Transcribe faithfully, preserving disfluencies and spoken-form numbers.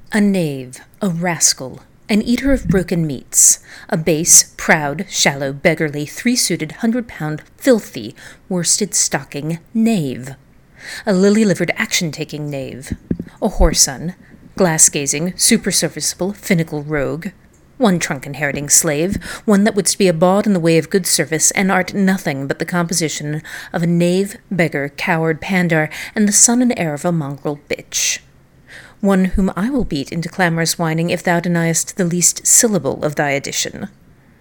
A knave, a rascal, an eater of broken meats, a base, proud, shallow, beggarly, three-suited, hundred-pound, filthy, worsted-stocking knave. A lily-livered, action-taking knave. A whoreson, glass-gazing, super-serviceable, finical rogue. One trunk-inheriting slave, one that wouldst be a bawd in the way of good service, and art nothing but the composition of a knave, beggar, coward, pandar, and the son and heir of a mongrel bitch. One whom I will beat into clamorous whining if thou deniest the least syllable of thy addition.